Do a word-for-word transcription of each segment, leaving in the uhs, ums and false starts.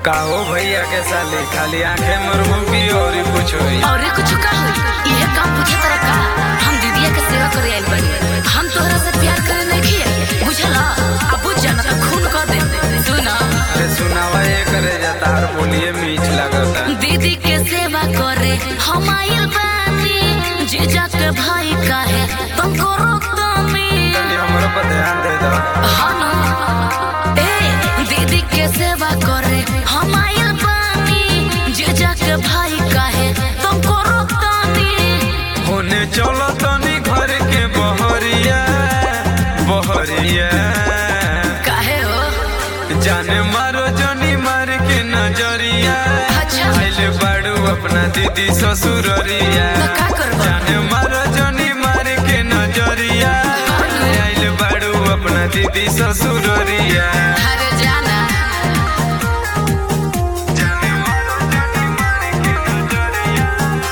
का हो भैया के साली खाली आंखें मरबू की और कुछ होई और कुछ का होई ये काम पूछे तरह का हम दीदिया के सेवा करे आइल बनी हम तोहरा से प्यार करे नहीं किए बुझला अब बुझ जाना तो खून कर दे सुना अरे सुनावा ये करे जाता हर बोलिए मीठ लगता दीदी के सेवा करे हम आइल बानी जीजा के भाई का है तुमको रोकता नहीं तनी हमरो पर ध्यान दे दो हां ना ए दीदी के सेवा करे हम आइल बानी जीजा के भाई का है तुमको रोकता नहीं होने चलो तनी घर के बहरिया बहरिया काहे हो जाने मारो जनी मार के नजरिया अच्छा आइले बाड़ू अपना दीदी ससुररिया तो का करबा जाने मारो जनी मार के नजरिया आइले बाड़ू अपना दीदी ससुररिया अरे जाना जाने मारो जनी मार के नजरिया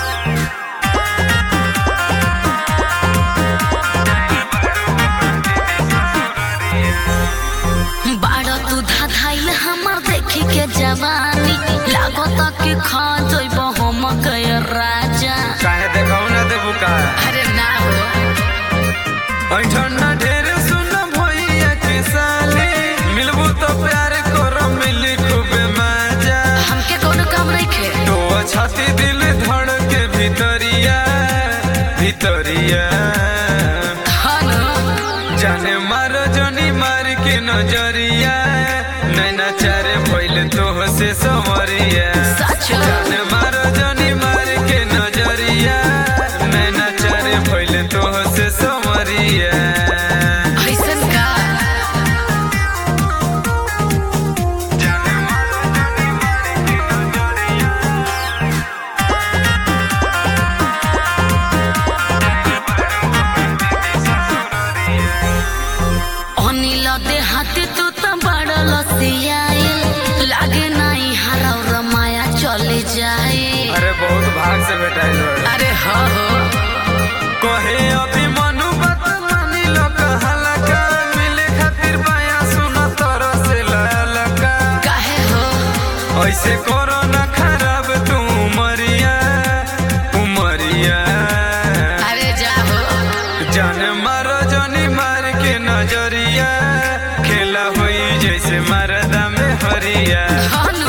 बाड़ा तू धाधाइल हमर देखी के जवानी लागत कि खा जइब हम के राजा काहे देखाऊ ना देबू का अरे ना हो ऐठन ना ढेर सुन भैया के साले मिलबू तो प्यार करो मिली खूबे मजा हमके कोनो काम नहीं खे तो छाती दिल धड़ के भीतरिया भीतरिया हाँ ना जाने मारो जनी मार के नजरिया नैना चारे भइल तो से संवरिया सच जाने मारो जनी मार के नजरिया नैना चारे भइल तो से संवरिया ऐसन का जाने मारो जनी मार के नजरिया अनिल दे हाथी तू तो बड़ल सियाइल लागे नहीं हराव रमाया चले जाए अरे बहुत भाग से भेटाइल बा। अरे हो हो कहे अभी मनु बात मानी लो कहला का मिले खातिर बाया सुना तोरा से ललका काहे हो ऐसे करो ना खराब तू उमरिया उमरिया अरे जाओ जाने मारो जनी मार के नजरिया खेला हुई जैसे मरदा में हरिया हाँ ना